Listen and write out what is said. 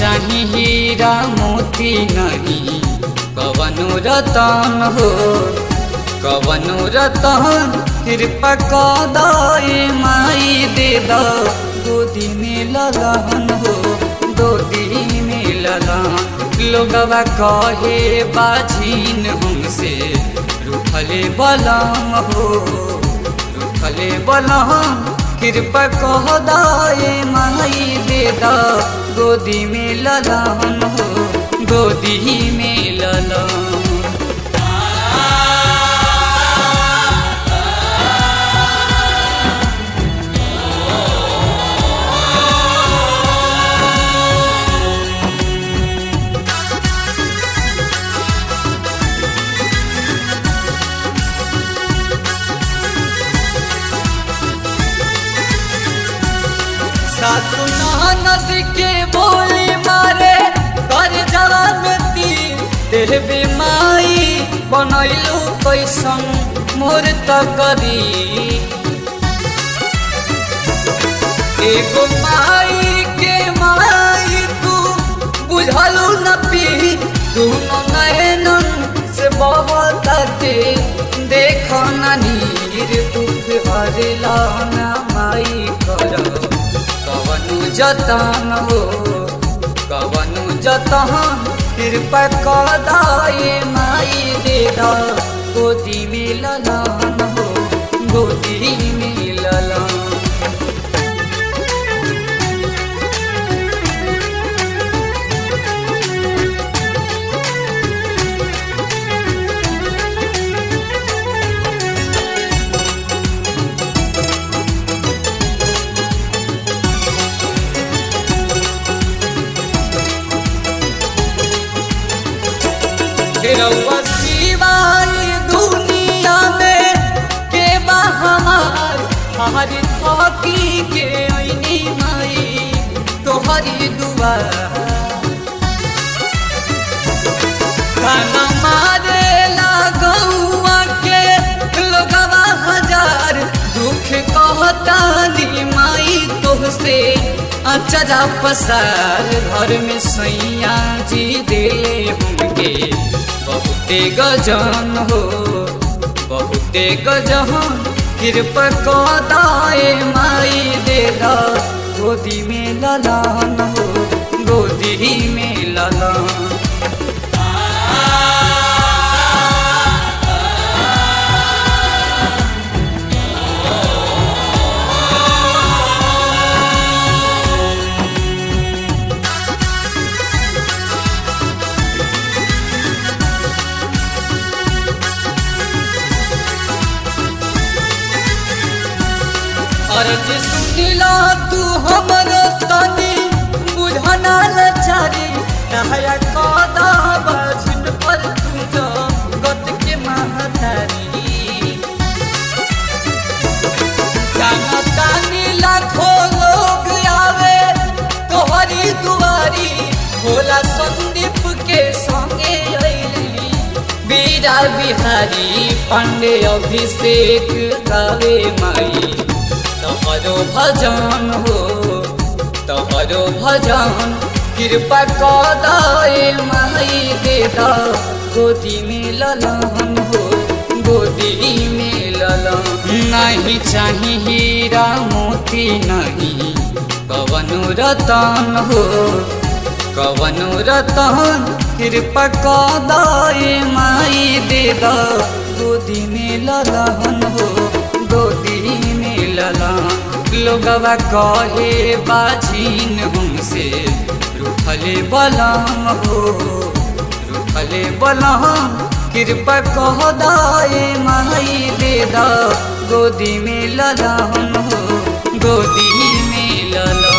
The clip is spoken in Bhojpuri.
चाही हीरा मोती नहीं कवनो रतन हो, कवनो रतन कृपा कदाए माई दे द गोदी में ललन हो, गोदी में ललन। लोगवा कहे बाझीन हमसे रूठले बलम हो, रूठले बलम कृपा कदाए माई दे द गोदी में ललन हो, गोदी में ललन। सासु ननद के बोली मारे कर जवानती देहबे माई बनैलू कैसन मोर तकरी। एगो माई के माई तू बुझलू न पी, दोनों नैनन से बहताते देखो न नीर दुख हरला न माई कर कवनु जतन हो, कवनु जतन कृपा कदाए माई दे द गोदी में ललन हो, गोदी में ललन। रउआ सिवाय दुनिया में के बा हमार, हमारी थकी के ऐनी माई तोहरी दुआ। खाना मारे लागौआ के लोगवा हजार, दुख कहतानी माई तोहसे अचरा पसार। घर में सैया जी दिले हमके बहुते गजन हो, बहुते गजन कृपा कदाए माई दे द गोदी में ललन हो, गोदी में ललन। अर्ज सुनिला तू हमर तनी बुझना लचारी, नहया कदा बाझिन पर तू जो गत के महतारी। जानतानी लाखों लोग आवे तोहरी दुआरी, भोला संदीप के संगे अइली बीरा बिहारी पांडे अभिषेक गावे माई तोहरो भजन हो, तोहरो भजन कृपा कदाए माई दे द गोदी में ललन हो, गोदी में ललन। नहीं चाही हीरा मोती नहीं कवनो रतन हो, कवनो रतन कृपा कदाए माई दे द गोदी में ललन हो, गोदी में ललन। लोगवा कहे बाझीन हमसे रूठले बलम हो, रूठले बलम कृपा कदाए माई दे द गोदी में ललन हो, गोदी में ललन।